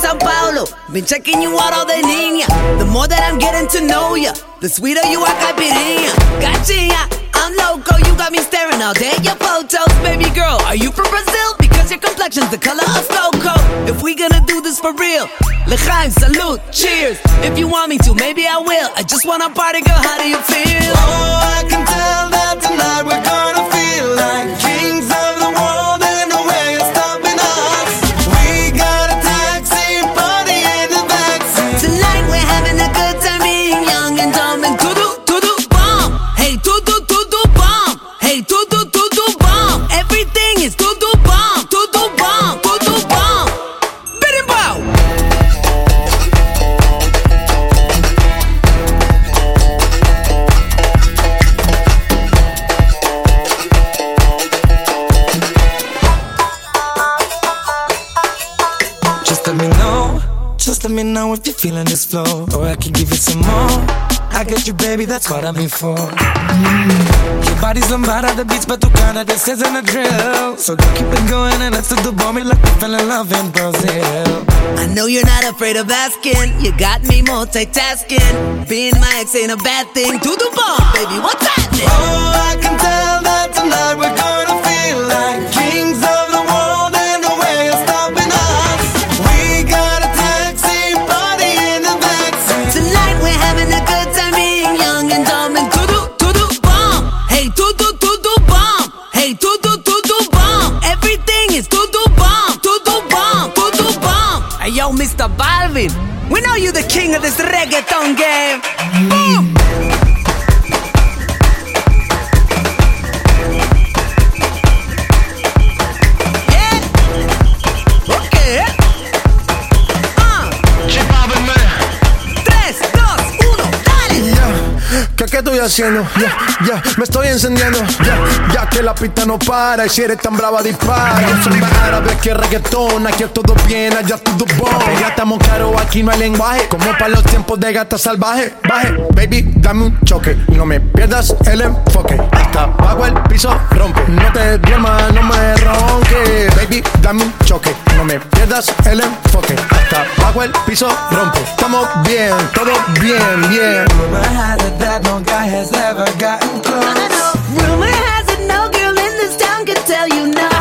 Sao Paulo. Been checking you out all day, niña. The more that I'm getting to know ya, the sweeter you are, caipirinha. Gotcha, I'm loco, you got me staring all day at your photos. Baby girl, are you from Brazil? Because your complexion's the color of cocoa. If we gonna do this for real, l'chaim, salute, cheers. If you want me to, maybe I will. I just wanna party, girl, how do you feel? Oh, I can tell that tonight we're gonna feel like kings of the world, and no way is stopping us. We got a taxi party in the backseat. Tonight we're having a good time, being young and dumb and to-do bomb. Hey, to-do bomb. Hey, to-do bomb. Everything is to-do bomb. To-do bomb. To-do bomb. Biddy bow. Just let me know if you're feeling this flow, or I can give you some more. I got you, baby, that's what I'm here for. Your body's lambada, the beats, but tu cara, this isn't a drill. So don't keep it going and let's do bomb me like we fell in love in Brazil. I know you're not afraid of asking. You got me multitasking. Being my ex ain't a bad thing. To the bomb, baby, what's happening? Oh, I can tell that tonight we're gonna feel like kings of the world, and no way is stopping us. We got a taxi party in the backseat. Tonight we're having a good time, being young and dumb and to-do bomb. Hey, to-do bomb. Hey, to-do bomb. Everything is to-do bomb. To-do bomb. To-do bomb. Hey, yo, Mr. Balvin, we know you the king of this reggaeton game. Boom. ¿Qué estoy haciendo? Me estoy encendiendo. Ya que la pista no para. Y si eres tan brava, dispara. Yo soy más árabe que reggaetón. Aquí es todo bien, allá todo bon. Ya estamos claros, aquí no hay lenguaje. Como para los tiempos de gata salvaje. Baje, baby, dame un choque. No me pierdas el enfoque. Hasta abajo el piso rompe. No te duermas, no me ronques. Baby, dame un choque. No me pierdas el enfoque. Hasta abajo el piso rompe. Estamos bien, todo bien. No guy has ever gotten close. Rumor has it no girl in this town can tell you no.